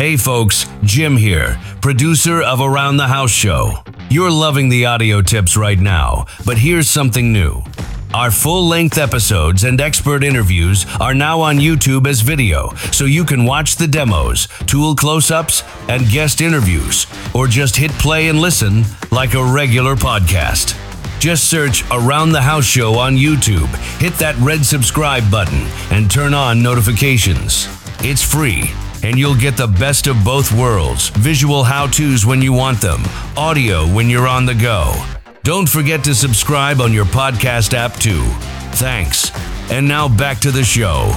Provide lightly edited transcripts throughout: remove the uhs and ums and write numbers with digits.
Hey folks, Jim here, producer of Around the House Show. You're loving the audio tips right now, but here's something new. Our full-length episodes and expert interviews are now on YouTube as video, so you can watch the demos, tool close-ups, and guest interviews, or just hit play and listen like a regular podcast. Just search Around the House Show on YouTube, hit that red subscribe button, and turn on notifications. It's free, and you'll get the best of both worlds, visual how-tos when you want them, audio when you're on the go. Don't forget to subscribe on your podcast app too. Thanks. And now back to the show.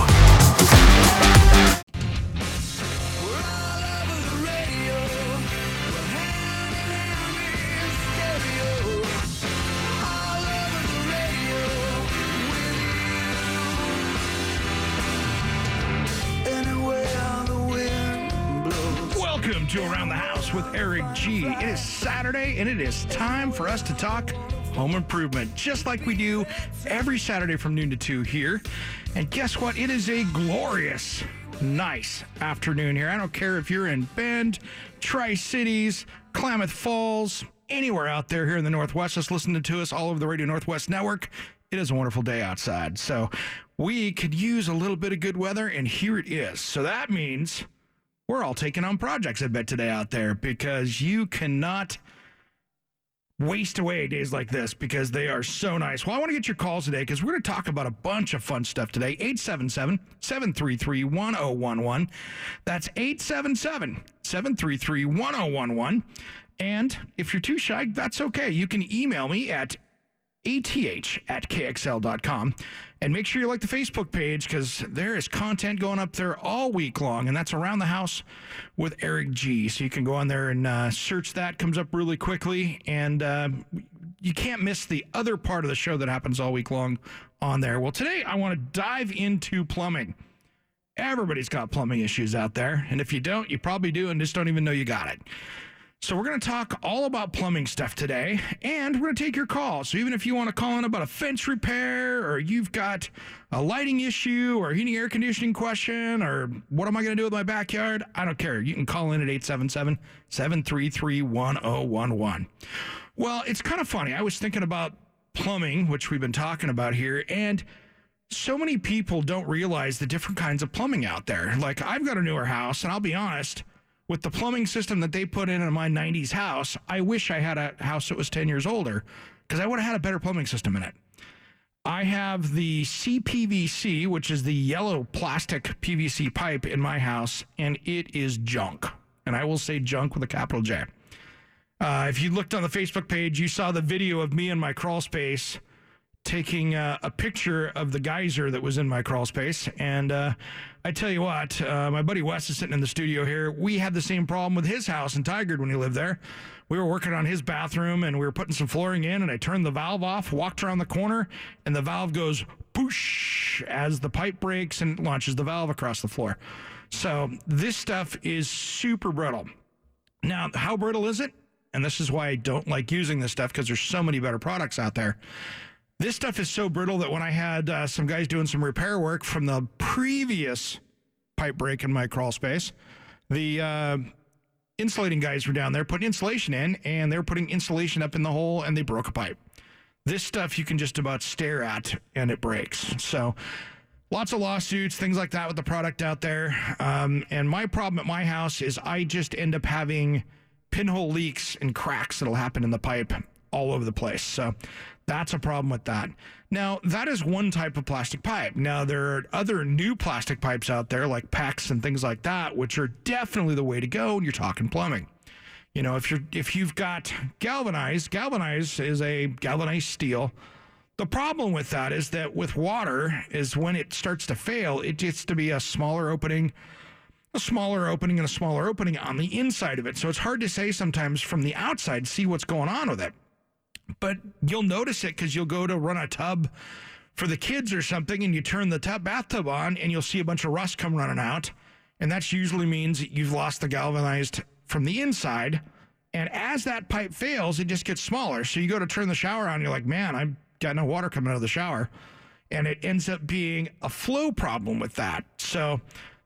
Welcome to Around the House with Eric G. It is Saturday, and it is time for us to talk home improvement, just like we do every Saturday from noon to 2 here. And guess what? It is a glorious, nice afternoon here. I don't care if you're in Bend, Tri-Cities, Klamath Falls, anywhere out there here in the Northwest, just listening to us all over the Radio Northwest Network. It is a wonderful day outside. So we could use a little bit of good weather, and here it is. So that means we're all taking on projects, I bet, today out there, because you cannot waste away days like this because they are so nice. Well, I want to get your calls today because we're going to talk about a bunch of fun stuff today. 877-733-1011. That's 877-733-1011. And if you're too shy, that's okay. You can email me at ath@kxl.com. And make sure you like the Facebook page because there is content going up there all week long, and that's Around the House with Eric G. So you can go on there and search that. Comes up really quickly, and you can't miss the other part of the show that happens all week long on there. Well, today I want to dive into plumbing. Everybody's got plumbing issues out there, and if you don't, you probably do and just don't even know you got it. So we're going to talk all about plumbing stuff today, and we're going to take your calls. So even if you want to call in about a fence repair, or you've got a lighting issue, or a heating air conditioning question, or what am I going to do with my backyard, I don't care. You can call in at 877-733-1011. Well, it's kind of funny. I was thinking about plumbing, which we've been talking about here, and so many people don't realize the different kinds of plumbing out there. Like, I've got a newer house, and I'll be honest, with the plumbing system that they put in my 90s house, I wish I had a house that was 10 years older because I would have had a better plumbing system in it. I have the CPVC, which is the yellow plastic PVC pipe in my house, and it is junk. And I will say junk with a capital J. If you looked on the Facebook page, you saw the video of me in my crawl space taking a picture of the geyser that was in my crawl space. And I tell you what, my buddy Wes is sitting in the studio here. We had the same problem with his house in Tigard when he lived there. We were working on his bathroom, and we were putting some flooring in, and I turned the valve off, walked around the corner, and the valve goes poosh as the pipe breaks and launches the valve across the floor. So this stuff is super brittle. Now, how brittle is it? And this is why I don't like using this stuff, because there's so many better products out there. This stuff is so brittle that when I had some guys doing some repair work from the previous pipe break in my crawl space, the insulating guys were down there putting insulation in, and they were putting insulation up in the hole, and they broke a pipe. This stuff you can just about stare at, and it breaks. So lots of lawsuits, things like that with the product out there. And my problem at my house is I just end up having pinhole leaks and cracks that'll happen in the pipe all over the place. So that's a problem with that. Now, that is one type of plastic pipe. Now, there are other new plastic pipes out there like PEX and things like that, which are definitely the way to go when you're talking plumbing. You know, if you've got galvanized is a galvanized steel. The problem with that is that with water is when it starts to fail, it gets to be a smaller opening and a smaller opening on the inside of it. So it's hard to say sometimes from the outside, see what's going on with it. But you'll notice it because you'll go to run a tub for the kids or something, and you turn the bathtub on, and you'll see a bunch of rust come running out. And that usually means that you've lost the galvanized from the inside. And as that pipe fails, it just gets smaller. So you go to turn the shower on, and you're like, man, I've got no water coming out of the shower. And it ends up being a flow problem with that. So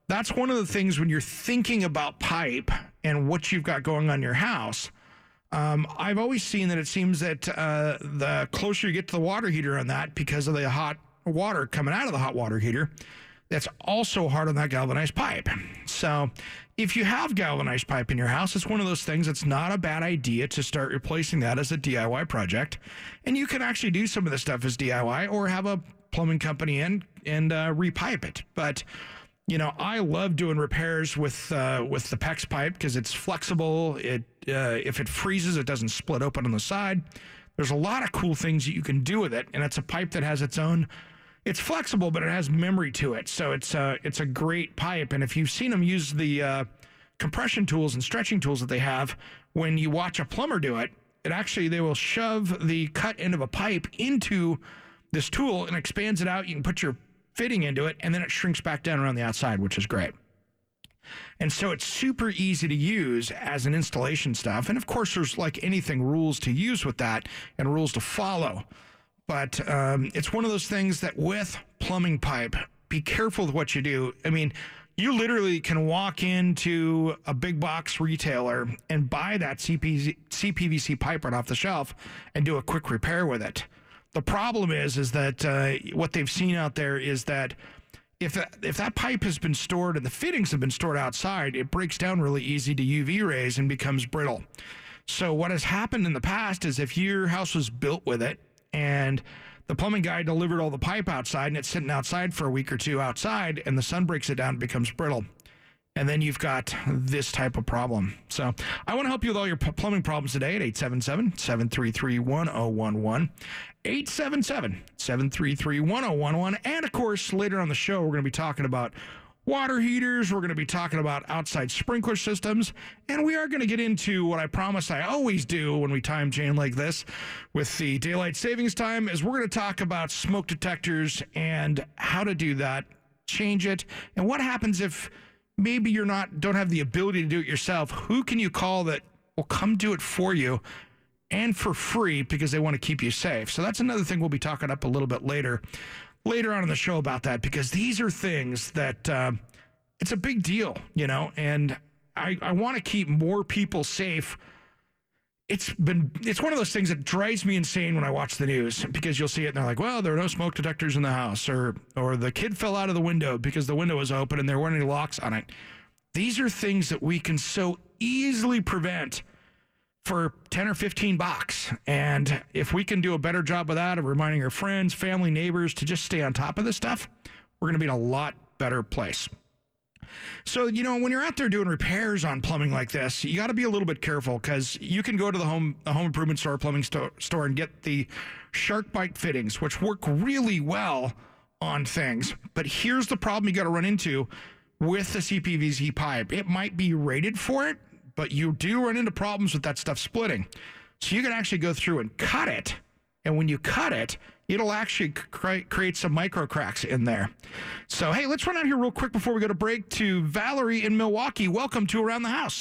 that's one of the things when you're thinking about pipe and what you've got going on in your house. I've always seen that it seems that the closer you get to the water heater on that, because of the hot water coming out of the hot water heater, that's also hard on that galvanized pipe. So if you have galvanized pipe in your house, it's one of those things that's not a bad idea to start replacing that as a DIY project. And you can actually do some of this stuff as DIY or have a plumbing company in and repipe it. But I love doing repairs with the PEX pipe because it's flexible. If it freezes, it doesn't split open on the side. There's a lot of cool things that you can do with it, and it's a pipe that has its own. It's flexible, but it has memory to it, so it's a great pipe. And if you've seen them use the compression tools and stretching tools that they have, when you watch a plumber do it, they will shove the cut end of a pipe into this tool and expands it out. You can put your fitting into it, and then it shrinks back down around the outside, which is great. And so it's super easy to use as an installation stuff. And of course, there's like anything, rules to use with that and rules to follow. But it's one of those things that with plumbing pipe, be careful with what you do. I mean, you literally can walk into a big box retailer and buy that CPVC pipe right off the shelf and do a quick repair with it. The problem is that what they've seen out there is that if that pipe has been stored and the fittings have been stored outside, it breaks down really easy to UV rays and becomes brittle. So what has happened in the past is if your house was built with it and the plumbing guy delivered all the pipe outside and it's sitting outside for a week or two outside and the sun breaks it down, it becomes brittle. And then you've got this type of problem. So I want to help you with all your plumbing problems today at 877-733-1011. 877-733-1011. And, of course, later on the show, we're going to be talking about water heaters. We're going to be talking about outside sprinkler systems. And we are going to get into what I promise I always do when we time chain like this with the daylight savings time, is we're going to talk about smoke detectors and how to do that, change it, and what happens if maybe you don't have the ability to do it yourself. Who can you call that will come do it for you and for free because they want to keep you safe? So that's another thing we'll be talking up a little bit later on in the show about that, because these are things that it's a big deal, and I want to keep more people safe. It's one of those things that drives me insane when I watch the news, because you'll see it and they're like, well, there are no smoke detectors in the house, or the kid fell out of the window because the window was open and there weren't any locks on it. These are things that we can so easily prevent for 10 or 15 bucks. And if we can do a better job of that, of reminding our friends, family, neighbors to just stay on top of this stuff, we're going to be in a lot better place. So, when you're out there doing repairs on plumbing like this, you got to be a little bit careful, because you can go to the home improvement store, plumbing store, and get the SharkBite fittings, which work really well on things. But here's the problem you got to run into with the CPVC pipe. It might be rated for it, but you do run into problems with that stuff splitting. So you can actually go through and cut it. And when you cut it, it'll actually create some micro cracks in there. So, hey, let's run out here real quick before we go to break to Valerie in Milwaukee. Welcome to Around the House.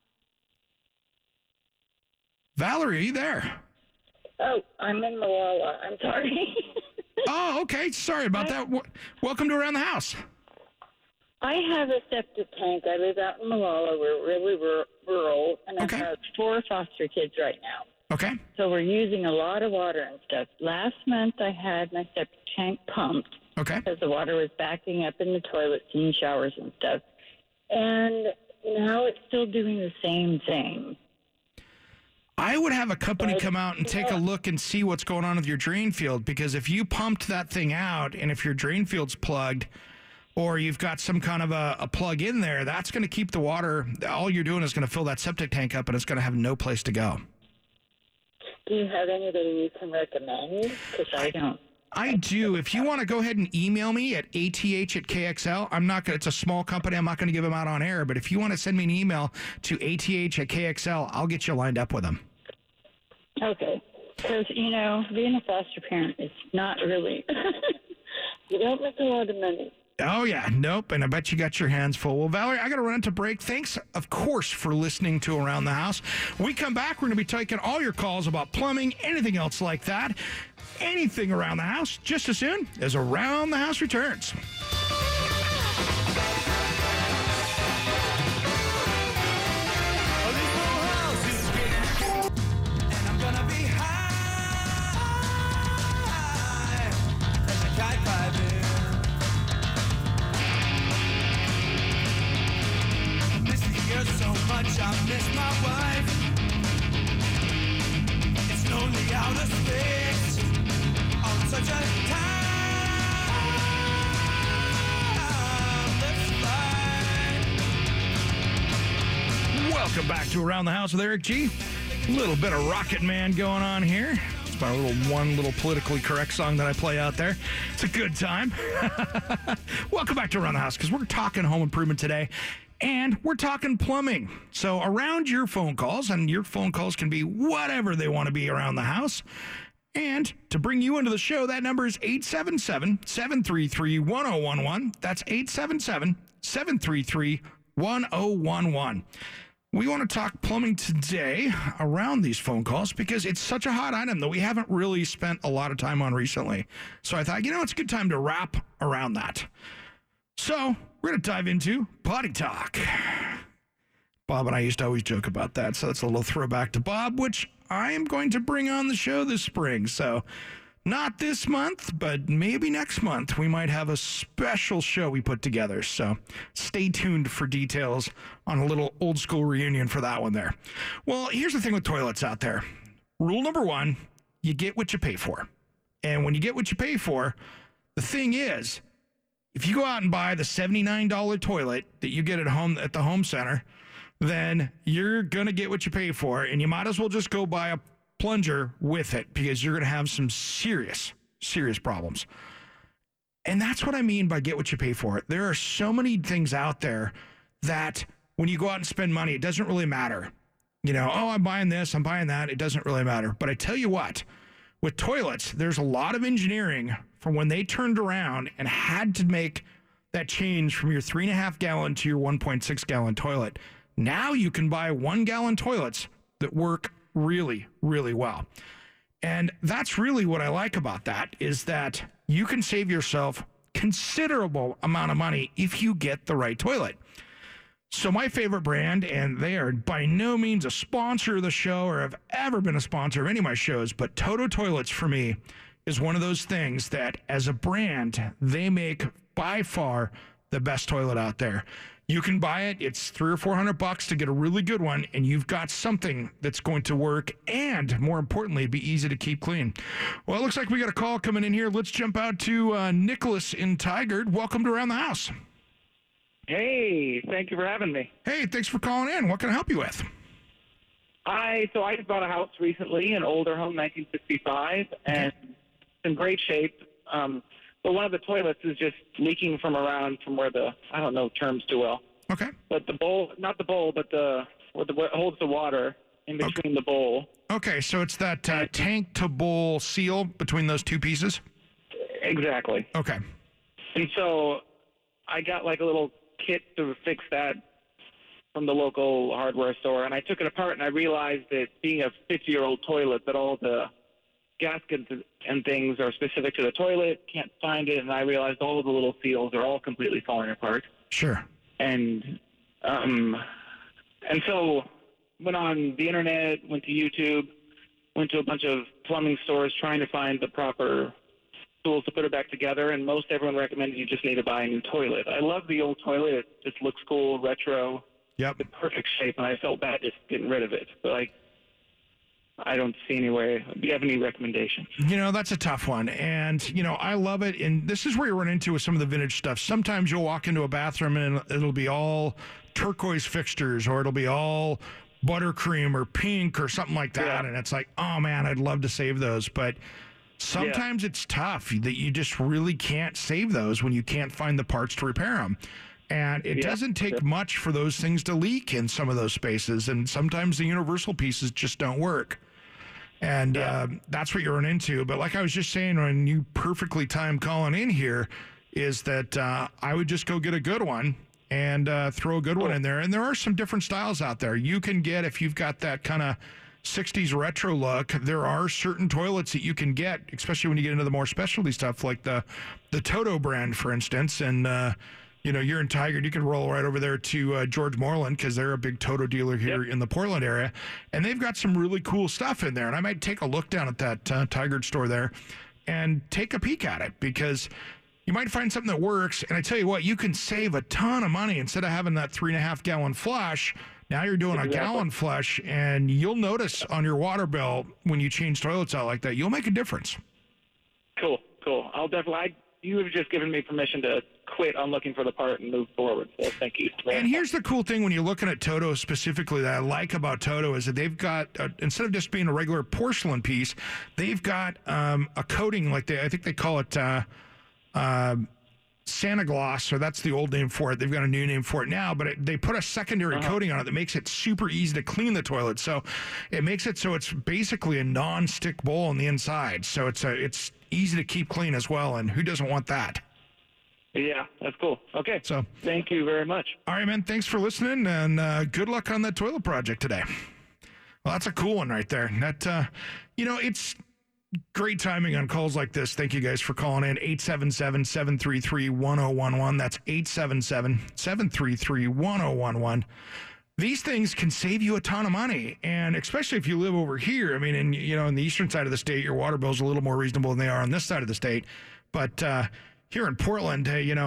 Valerie, are you there? Oh, I'm in Malala. I'm sorry. Oh, okay. Sorry about that. Welcome to Around the House. I have a septic tank. I live out in Malala. We're really rural, and Okay. I have 4 foster kids right now. Okay. So we're using a lot of water and stuff. Last month, I had my septic tank pumped Okay. because the water was backing up in the toilets and showers and stuff. And now it's still doing the same thing. I would have a company come out and take a look and see what's going on with your drain field, because if you pumped that thing out and if your drain field's plugged, or you've got some kind of a plug in there, that's going to keep the water. All you're doing is going to fill that septic tank up, and it's going to have no place to go. Do you have anybody you can recommend? Because I don't. I do. If you want to go ahead and email me at ATH@KXL, it's a small company. I'm not going to give them out on air, but if you want to send me an email to ATH@KXL, I'll get you lined up with them. Okay. Because, being a foster parent is not really, you don't make a lot of money. Oh, yeah. Nope. And I bet you got your hands full. Well, Valerie, I got to run into break. Thanks, of course, for listening to Around the House. When we come back, we're going to be taking all your calls about plumbing, anything else like that, anything around the house, just as soon as Around the House returns. much I miss my wife. It's lonely out of space on such a timeless flight. Welcome back to Around the House with Eric G. A little bit of Rocket Man going on here. It's my one little politically correct song that I play out there. It's a good time. Welcome back to Around the House, because we're talking home improvement today, and we're talking plumbing. So around your phone calls, and your phone calls can be whatever they want to be around the house. And to bring you into the show, that number is 877-733-1011. That's 877-733-1011. We want to talk plumbing today around these phone calls because it's such a hot item that we haven't really spent a lot of time on recently. So I thought, it's a good time to wrap around that. So we're going to dive into potty talk. Bob and I used to always joke about that. So that's a little throwback to Bob, which I am going to bring on the show this spring. So not this month, but maybe next month, we might have a special show we put together. So stay tuned for details on a little old school reunion for that one there. Well, here's the thing with toilets out there. Rule number one, you get what you pay for. And when you get what you pay for, the thing is, if you go out and buy the $79 toilet that you get at the home center, then you're going to get what you pay for, and you might as well just go buy a plunger with it, because you're going to have some serious problems. And that's what I mean by get what you pay for. There are so many things out there that when you go out and spend money, it doesn't really matter. I'm buying this, I'm buying that. It doesn't really matter. But I tell you what, with toilets, there's a lot of engineering from when they turned around and had to make that change from your 3.5 gallon to your 1.6 gallon toilet. Now you can buy 1 gallon toilets that work really, really well. And that's really what I like about that, is that you can save yourself considerable amount of money if you get the right toilet. So my favorite brand, and they are by no means a sponsor of the show or have ever been a sponsor of any of my shows, but Toto Toilets for me is one of those things that as a brand, they make by far the best toilet out there. You can buy it. It's $300 or $400 to get a really good one, and you've got something that's going to work, and more importantly, be easy to keep clean. Well, it looks like we got a call coming in here. Let's jump out to Nicholas in Tigard. Welcome to Around the House. Hey, thank you for having me. Hey, thanks for calling in. What can I help you with? I just bought a house recently, an older home, 1965, and it's in great shape. But one of the toilets is just leaking from where I don't know terms too well. Okay. But the bowl, not the bowl, but what holds the water in between the bowl. Okay, so it's that tank to bowl seal between those two pieces? Exactly. Okay. And so I got like a little kit to fix that from the local hardware store, and I took it apart and I realized that being a 50-year-old toilet, that all the gaskets and things are specific to the toilet, can't find it, and I realized all of the little seals are all completely falling apart. Sure. And so went on the internet, went to YouTube, went to a bunch of plumbing stores trying to find the proper tools to put it back together, and most everyone recommended you just need to buy a new toilet. I love the old toilet. It just looks cool, retro. Yep. It's perfect shape, and I felt bad just getting rid of it. But I don't see any way. Do you have any recommendations? That's a tough one. And, I love it. And this is where you run into with some of the vintage stuff. Sometimes you'll walk into a bathroom and it'll be all turquoise fixtures, or it'll be all buttercream or pink or something like that. Yeah. And it's like, oh, man, I'd love to save those. But sometimes it's tough that you just really can't save those when you can't find the parts to repair them. And it doesn't take much for those things to leak in some of those spaces. And sometimes the universal pieces just don't work. And that's what you run into. But like I was just saying, when you perfectly timed calling in here, is that I would just go get a good one and throw a good one in there. And there are some different styles out there. You can get, if you've got that kind of 60s retro look, there are certain toilets that you can get, especially when you get into the more specialty stuff, like the Toto brand, for instance. And you're in Tigard, you can roll right over there to George Moreland, because they're a big Toto dealer here in the Portland area. And they've got some really cool stuff in there. And I might take a look down at that Tigard store there and take a peek at it, because you might find something that works. And I tell you what, you can save a ton of money. Instead of having that 3.5 gallon flush, Now you're doing Exactly. a gallon flush, and you'll notice on your water bill when you change toilets out like that, you'll make a difference. Cool. I'll definitely. You have just given me permission to quit on looking for the part and move forward. So thank you. And here's the cool thing when you're looking at Toto specifically that I like about Toto is that they've got, instead of just being a regular porcelain piece, they've got a coating like I think they call it Santa Gloss, or that's the old name for it. They've got a new name for it now, but they put a secondary coating on it that makes it super easy to clean the toilet. So it makes it so it's basically a non-stick bowl on the inside. So it's easy to keep clean as well, and who doesn't want that? Yeah, that's cool. Okay. So thank you very much. all right, man. Thanks for listening, and good luck on that toilet project today. Well, that's a cool one right there. That it's great timing on calls like this. Thank you guys for calling in. 877-733-1011. That's 877-733-1011. These things can save you a ton of money, and especially if you live over here. I mean, in the eastern side of the state, your water bill's a little more reasonable than they are on this side of the state. But here in Portland,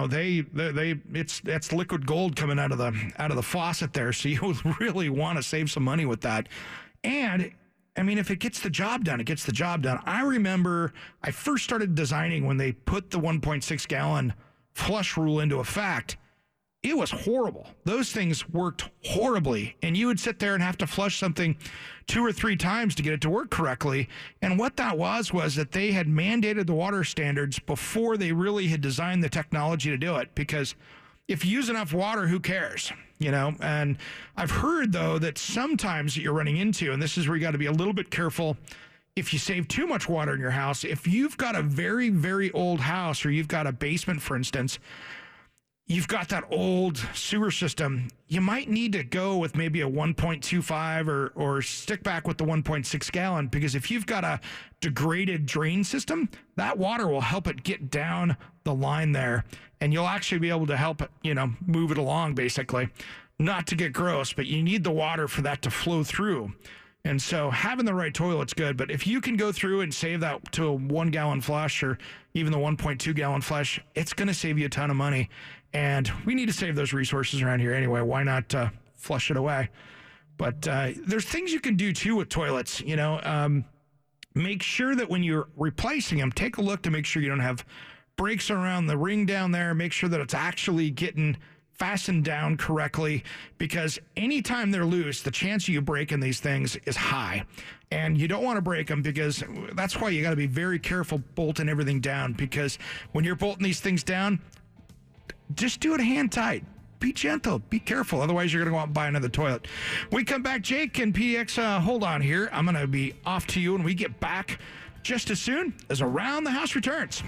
it's liquid gold coming out of the faucet there. So you really want to save some money with that. And I mean, if it gets the job done, it gets the job done. I remember I first started designing when they put the 1.6 gallon flush rule into effect. It was horrible. Those things worked horribly. And you would sit there and have to flush something 2 or 3 times to get it to work correctly. And what that was that they had mandated the water standards before they really had designed the technology to do it. Because if you use enough water, who cares? And I've heard, though, that sometimes you're running into, and this is where you got to be a little bit careful, if you save too much water in your house, if you've got a very, very old house, or you've got a basement, for instance, you've got that old sewer system, you might need to go with maybe a 1.25 or stick back with the 1.6 gallon, because if you've got a degraded drain system, that water will help it get down the line there, and you'll actually be able to help it, move it along, basically. Not to get gross, but you need the water for that to flow through. And so having the right toilet's good, but if you can go through and save that to a 1 gallon flush or even the 1.2 gallon flush, it's going to save you a ton of money. And we need to save those resources around here anyway. Why not flush it away? But there's things you can do too with toilets. Make sure that when you're replacing them, take a look to make sure you don't have breaks around the ring down there. Make sure that it's actually getting fastened down correctly, because anytime they're loose, the chance of you breaking these things is high. And you don't want to break them, because that's why you got to be very careful bolting everything down, because when you're bolting these things down, just do it hand tight. Be gentle. Be careful. Otherwise, you're going to go out and buy another toilet. We come back, Jake and PDX. Hold on here. I'm going to be off to you when we get back just as soon as Around the House returns.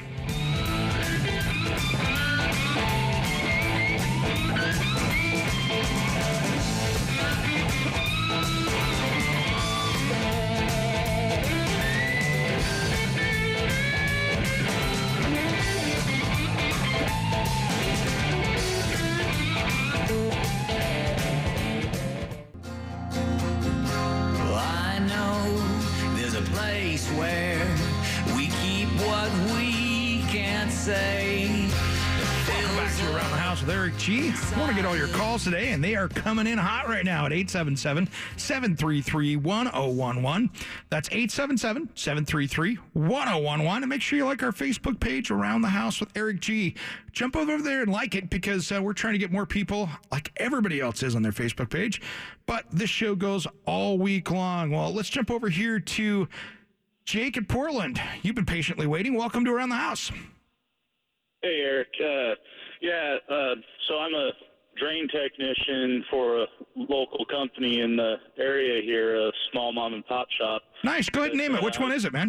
Where we keep what we can't say. Welcome back to Around the House with Eric G. I want to get all your calls today, and they are coming in hot right now at 877-733-1011. That's 877-733-1011. And make sure you like our Facebook page, Around the House with Eric G. Jump over there and like it, because we're trying to get more people, like everybody else is, on their Facebook page. But this show goes all week long. Well, let's jump over here to Jake at Portland. You've been patiently waiting. Welcome to Around the House. Hey, Eric. So I'm a drain technician for a local company in the area here, a small mom and pop shop. Nice. Go ahead and name it. Which one is it, man?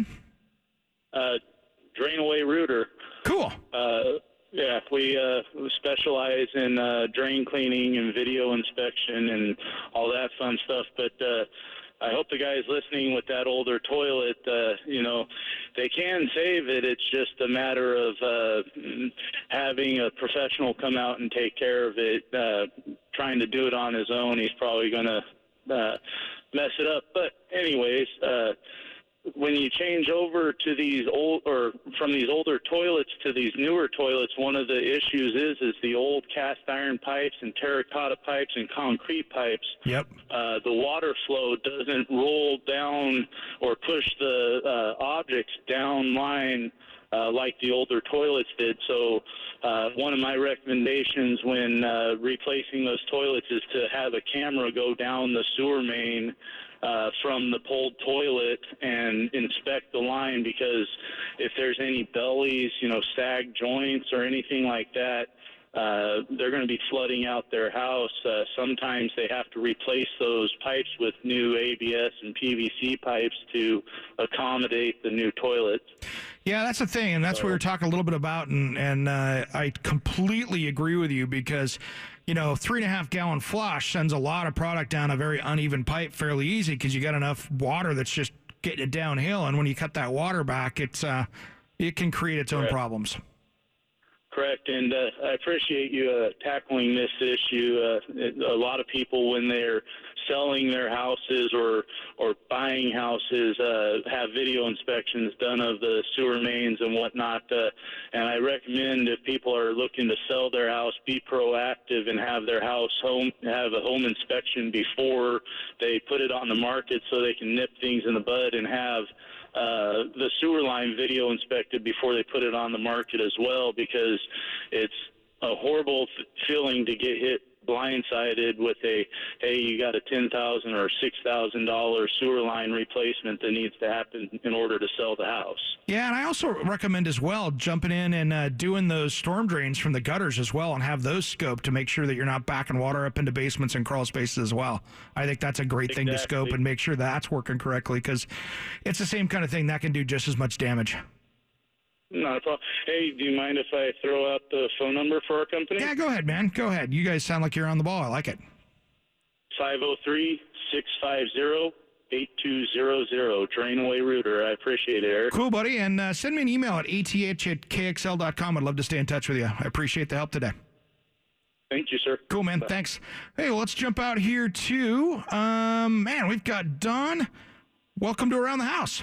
Drain Away Rooter. Cool. We specialize in drain cleaning and video inspection and all that fun stuff. But I hope the guys listening with that older toilet, they can save it. It's just a matter of having a professional come out and take care of it. Trying to do it on his own, he's probably going to mess it up. But anyways, when you change over to these from these older toilets to these newer toilets, one of the issues is the old cast iron pipes and terracotta pipes and concrete pipes. Yep. The water flow doesn't roll down or push the objects down line like the older toilets did. So one of my recommendations when replacing those toilets is to have a camera go down the sewer main from the pulled toilet and inspect the line, because if there's any bellies, sag joints or anything like that, they're going to be flooding out their house. Sometimes they have to replace those pipes with new ABS and PVC pipes to accommodate the new toilets. Yeah, that's the thing, and that's what we were talking a little bit about, and I completely agree with you, because 3.5 gallon flush sends a lot of product down a very uneven pipe fairly easy, because you got enough water that's just getting it downhill, and when you cut that water back, it can create its own problems. Correct, and I appreciate you tackling this issue. A lot of people, when they're selling their houses or buying houses, have video inspections done of the sewer mains and whatnot. And I recommend, if people are looking to sell their house, be proactive and have their have a home inspection before they put it on the market, so they can nip things in the bud and have the sewer line video inspected before they put it on the market as well, because it's a horrible feeling to get hit blindsided with you got a $10,000 or $6,000 sewer line replacement that needs to happen in order to sell the house. Yeah, and I also recommend as well jumping in and doing those storm drains from the gutters as well, and have those scoped to make sure that you're not backing water up into basements and crawl spaces as well. I think that's a great thing to scope and make sure that's working correctly, because it's the same kind of thing that can do just as much damage. Not a problem. Hey, do you mind if I throw out the phone number for our company? Yeah, go ahead, man. Go ahead. You guys sound like you're on the ball. I like it. 503-650-8200. Drainaway Rooter. I appreciate it, Eric. Cool, buddy. And send me an email at ath@kxl.com. I'd love to stay in touch with you. I appreciate the help today. Thank you, sir. Cool, man. Bye. Thanks. Hey, well, let's jump out here to, we've got Don. Welcome to Around the House.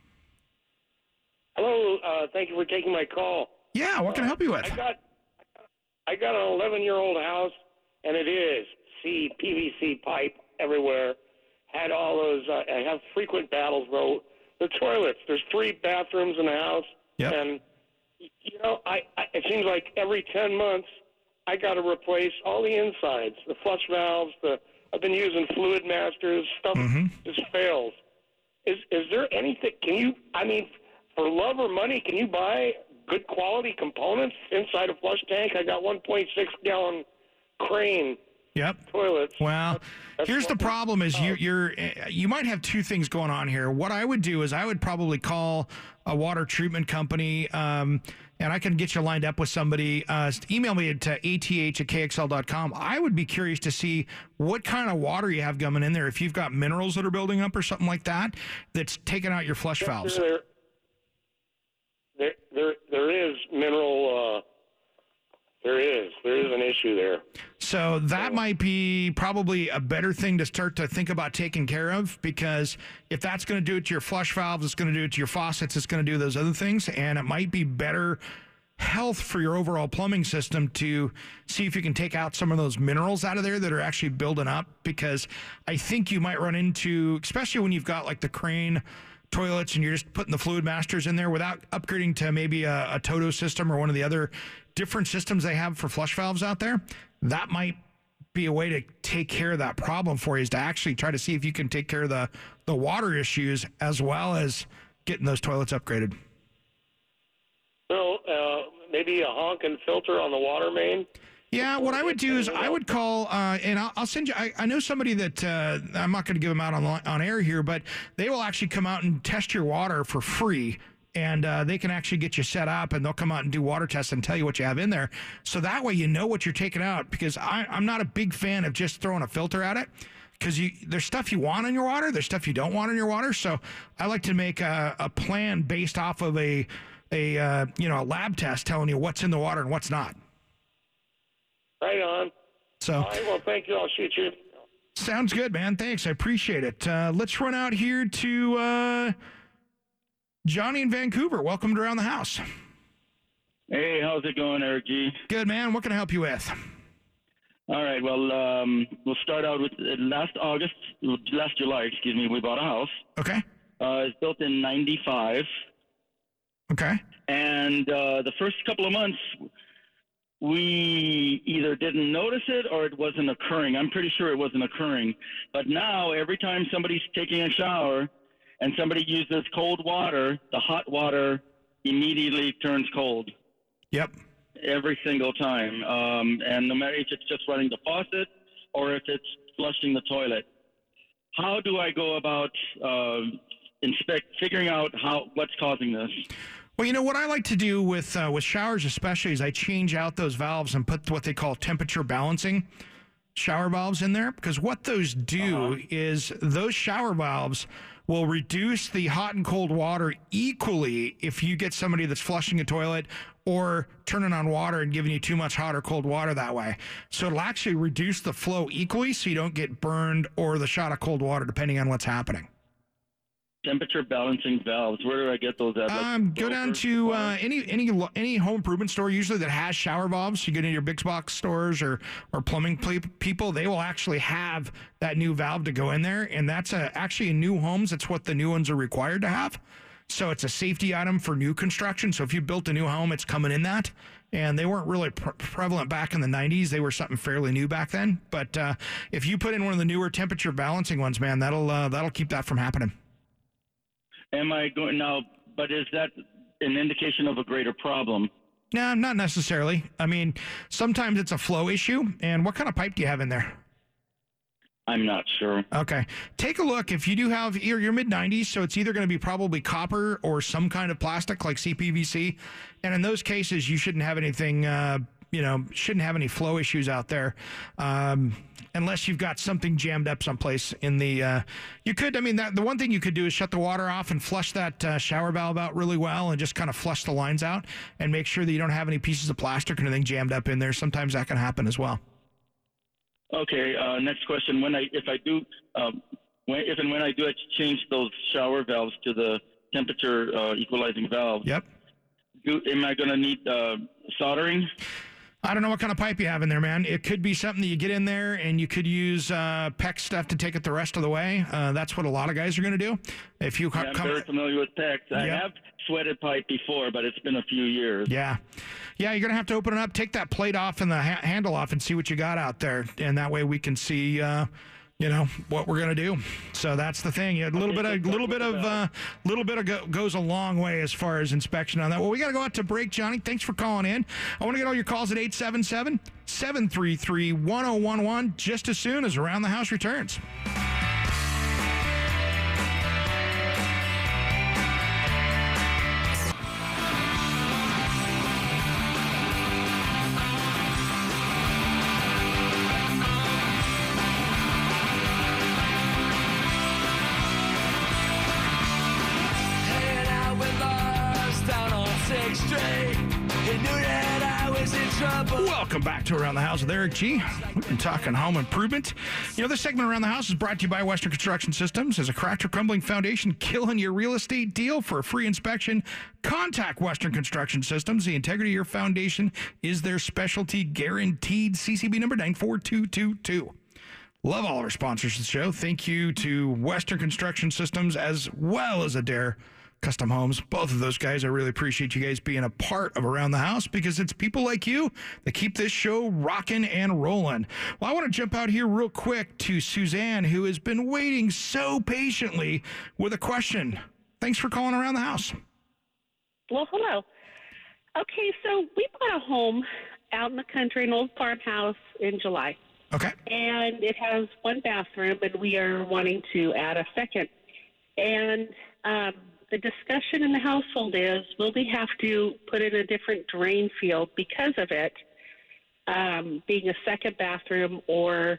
Hello, thank you for taking my call. Yeah, what can I help you with? I got an 11-year-old house, and it is PVC pipe everywhere. Had all those. I have frequent battles, though. The toilets. There's 3 bathrooms in the house, and it seems like every 10 months I got to replace all the insides, the flush valves. I've been using Fluid Masters. Stuff just fails. Is there anything? For love or money, can you buy good quality components inside a flush tank? I got 1.6 gallon crane toilets. Well, here's the problem: is you might have 2 things going on here. What I would do is I would probably call a water treatment company, and I can get you lined up with somebody. Email me to ath@kxl.com. I would be curious to see what kind of water you have coming in there. If you've got minerals that are building up or something like that, that's taking out your flush valves. There is mineral. There is an issue there. So that might be probably a better thing to start to think about taking care of, because if that's going to do it to your flush valves, it's going to do it to your faucets, it's going to do those other things, and it might be better health for your overall plumbing system to see if you can take out some of those minerals out of there that are actually building up, because I think you might run into, especially when you've got like the crane toilets and you're just putting the Fluid Masters in there without upgrading to maybe a Toto system or one of the other different systems they have for flush valves out there, that might be a way to take care of that problem for you, is to actually try to see if you can take care of the water issues as well as getting those toilets upgraded. So maybe a honking filter on the water main? Yeah, what I would do is I would call, and I'll send you, I know somebody that, I'm not going to give them out on air here, but they will actually come out and test your water for free, and they can actually get you set up, and they'll come out and do water tests and tell you what you have in there. So that way you know what you're taking out, because I'm not a big fan of just throwing a filter at it, because there's stuff you want in your water, there's stuff you don't want in your water. So I like to make a plan based off of a lab test telling you what's in the water and what's not. Right on. So, all right, well, thank you. I'll shoot you. Sounds good, man. Thanks. I appreciate it. Let's run out here to Johnny in Vancouver, welcome to Around the House. Hey, how's it going, Eric G? Good, man. What can I help you with? All right, well, we'll start out with last July, we bought a house. Okay. It's built in 95. Okay. And the first couple of months, we either didn't notice it or it wasn't occurring. I'm pretty sure it wasn't occurring. But now, every time somebody's taking a shower and somebody uses cold water, the hot water immediately turns cold. Yep. Every single time. And no matter if it's just running the faucet or if it's flushing the toilet. How do I go about figuring out what's causing this? Well, you know, what I like to do with showers especially is I change out those valves and put what they call temperature balancing shower valves in there, because what those do is those shower valves will reduce the hot and cold water equally if you get somebody that's flushing a toilet or turning on water and giving you too much hot or cold water that way. So it'll actually reduce the flow equally so you don't get burned or the shot of cold water depending on what's happening. Temperature balancing valves. Where do I get those at? Go down to any home improvement store usually that has shower valves. You go to your big box stores or plumbing people. They will actually have that new valve to go in there, and that's actually in new homes. It's what the new ones are required to have. So it's a safety item for new construction. So if you built a new home, it's coming in that. And they weren't really prevalent back in the 90s. They were something fairly new back then. But if you put in one of the newer temperature balancing ones, man, that'll keep that from happening. Am I going now? But is that an indication of a greater problem? No, not necessarily. I mean, sometimes it's a flow issue. And what kind of pipe do you have in there? I'm not sure. Okay. Take a look. If you do have, you're mid-90s, so it's either going to be probably copper or some kind of plastic like CPVC. And in those cases, you shouldn't have anything, shouldn't have any flow issues out there. Unless you've got something jammed up someplace in the, the one thing you could do is shut the water off and flush that shower valve out really well and just kind of flush the lines out and make sure that you don't have any pieces of plastic or anything jammed up in there. Sometimes that can happen as well. Okay. Next question. If I do change those shower valves to the temperature equalizing valves. Yep. Am I going to need soldering? I don't know what kind of pipe you have in there, man. It could be something that you get in there, and you could use PEX stuff to take it the rest of the way. That's what a lot of guys are going to do. I'm very familiar with PEX. I have sweated pipe before, but it's been a few years. Yeah, you're going to have to open it up, take that plate off and the handle off, and see what you got out there, and that way we can see. What we're gonna do. So that's the thing. A little bit of goes a long way as far as inspection on that. Well, we got to go out to break, Johnny. Thanks for calling in. I want to get all your calls at 877-733-1011 just as soon as Around the House returns. Welcome back to Around the House with Eric G. We've been talking home improvement. This segment Around the House is brought to you by Western Construction Systems. As a cracked or crumbling foundation killing your real estate deal, for a free inspection, contact Western Construction Systems. The integrity of your foundation is their specialty, guaranteed. CCB number 94222. Love all of our sponsors of the show. Thank you to Western Construction Systems as well as Adair Custom Homes. Both of those guys, I really appreciate you guys being a part of Around the House, because it's people like you that keep this show rocking and rolling. Well, I want to jump out here real quick to Suzanne, who has been waiting so patiently with a question. Thanks for calling Around the House. Well, hello. Okay, so we bought a home out in the country, an old farmhouse, in July. Okay. And it has one bathroom, and we are wanting to add a second. And the discussion in the household is, will we have to put in a different drain field because of it, being a second bathroom, or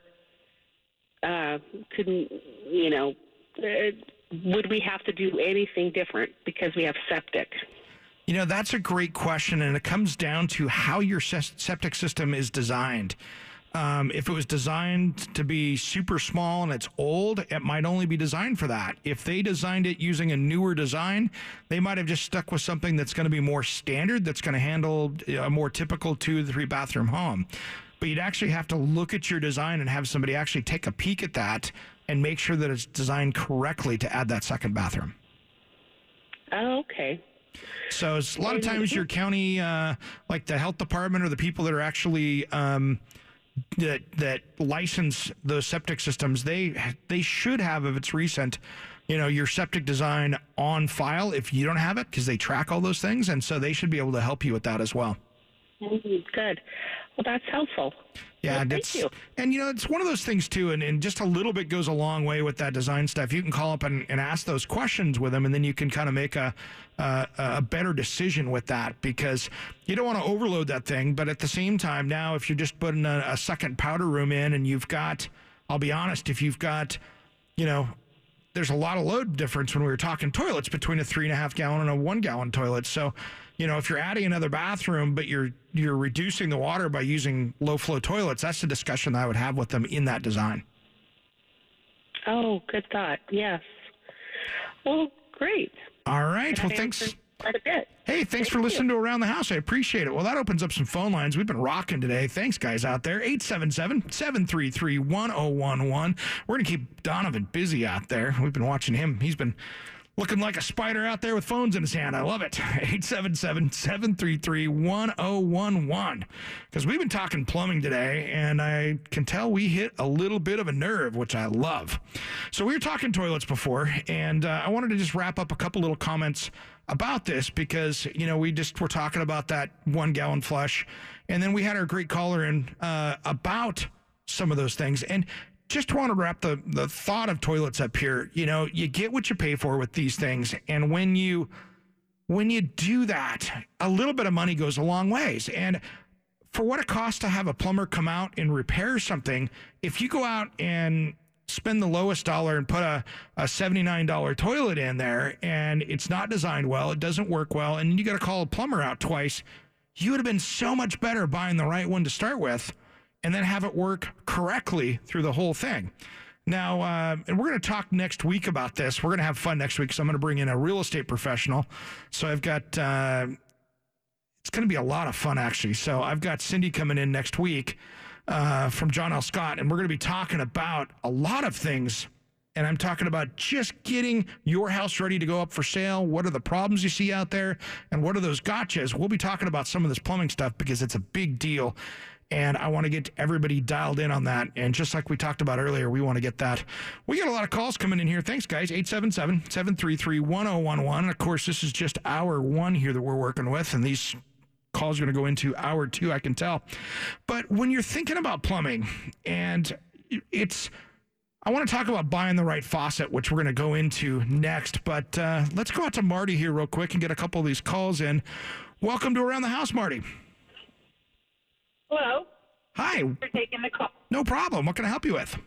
would we have to do anything different because we have septic? That's a great question, and it comes down to how your septic system is designed. If it was designed to be super small and it's old, it might only be designed for that. If they designed it using a newer design, they might have just stuck with something that's going to be more standard, that's going to handle a more typical 2 to 3 bathroom home. But you'd actually have to look at your design and have somebody actually take a peek at that and make sure that it's designed correctly to add that second bathroom. Oh, okay. So it's a lot of times your county, like the health department or the people that are actually that license those septic systems, they should have, if it's recent, your septic design on file if you don't have it, because they track all those things, and so they should be able to help you with that as well. Good. Well, that's helpful. Yeah, well, thank you. And it's one of those things too, and just a little bit goes a long way with that design stuff. You can call up and ask those questions with them, and then you can kind of make a better decision with that, because you don't want to overload that thing. But at the same time, now if you're just putting a second powder room in, and you've got, I'll be honest, if you've got, there's a lot of load difference when we were talking toilets between a 3.5 gallon and a 1 gallon toilet. So, if you're adding another bathroom, but you're reducing the water by using low flow toilets, that's the discussion that I would have with them in that design. Oh, good thought. Yes. Well, great. All right. Well, thanks. Quite a bit. Hey, thanks for listening to Around the House. I appreciate it. Well, that opens up some phone lines. We've been rocking today. Thanks, guys out there. 877-733-1011. We're going to keep Donovan busy out there. We've been watching him. He's been looking like a spider out there with phones in his hand. I love it. 877-733-1011. Because we've been talking plumbing today, and I can tell we hit a little bit of a nerve, which I love. So we were talking toilets before, and I wanted to just wrap up a couple little comments about this, because, we just were talking about that 1 gallon flush, and then we had our great caller in about some of those things. And just want to wrap the thought of toilets up here. You get what you pay for with these things. And when you do that, a little bit of money goes a long ways. And for what it costs to have a plumber come out and repair something, if you go out and spend the lowest dollar and put a $79 toilet in there, and it's not designed well, it doesn't work well, and you got to call a plumber out twice, you would have been so much better buying the right one to start with, and then have it work correctly through the whole thing. Now, and we're going to talk next week about this. We're going to have fun next week, so I'm going to bring in a real estate professional. So I've got, it's going to be a lot of fun, actually. So I've got Cindy coming in next week from John L. Scott, and we're going to be talking about a lot of things. And I'm talking about just getting your house ready to go up for sale. What are the problems you see out there? And what are those gotchas? We'll be talking about some of this plumbing stuff because it's a big deal. And I want to get everybody dialed in on that. And just like we talked about earlier, we want to get that. We got a lot of calls coming in here. Thanks, guys. 877-733-1011. And, of course, this is just hour 1 here that we're working with. And these calls are going to go into hour 2, I can tell. But when you're thinking about plumbing, and I want to talk about buying the right faucet, which we're going to go into next. But let's go out to Marty here real quick and get a couple of these calls in. Welcome to Around the House, Marty. Hello. Hi. Thanks for taking the call. No problem. What can I help you with?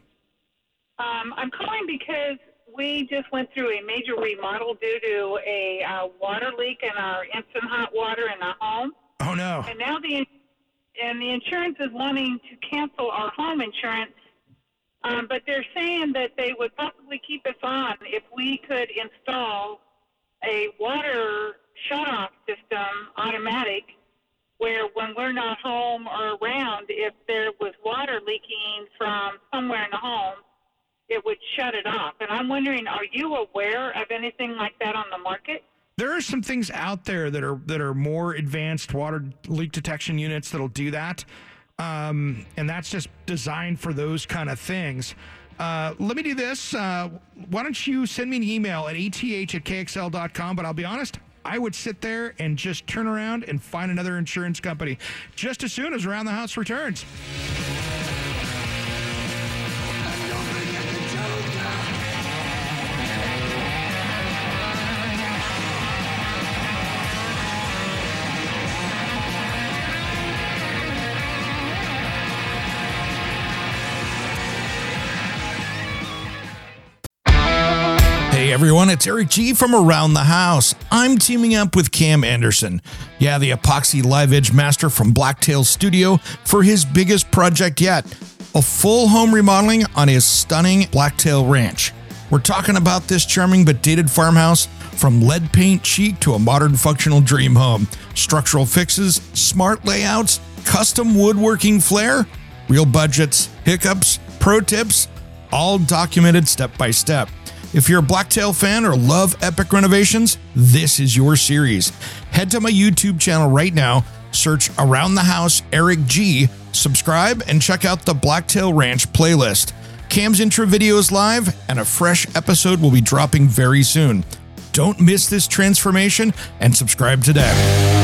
I'm calling because we just went through a major remodel due to a water leak in our instant hot water in our home. Oh, no. And now the insurance is wanting to cancel our home insurance, but they're saying that they would possibly keep us on if we could install a water shut-off system, automatic, where when we're not home or around, if there was water leaking from somewhere in the home, it would shut it off. And I'm wondering, are you aware of anything like that on the market? There are some things out there that are more advanced water leak detection units that'll do that. And that's just designed for those kind of things. Let me do this. Why don't you send me an email at ath@kxl.com, but I'll be honest, I would sit there and just turn around and find another insurance company just as soon as Around the House returns. Hey everyone, it's Eric G from Around the House. I'm teaming up with Cam Anderson, the epoxy live edge master from Blacktail Studio, for his biggest project yet, a full home remodeling on his stunning Blacktail Ranch. We're talking about this charming but dated farmhouse, from lead paint chic to a modern functional dream home. Structural fixes, smart layouts, custom woodworking flair, real budgets, hiccups, pro tips, all documented step by step. If you're a Blacktail fan or love epic renovations, this is your series. Head to my YouTube channel right now, search Around the House Eric G, subscribe, and check out the Blacktail Ranch playlist. Cam's intro video is live, and a fresh episode will be dropping very soon. Don't miss this transformation and subscribe today.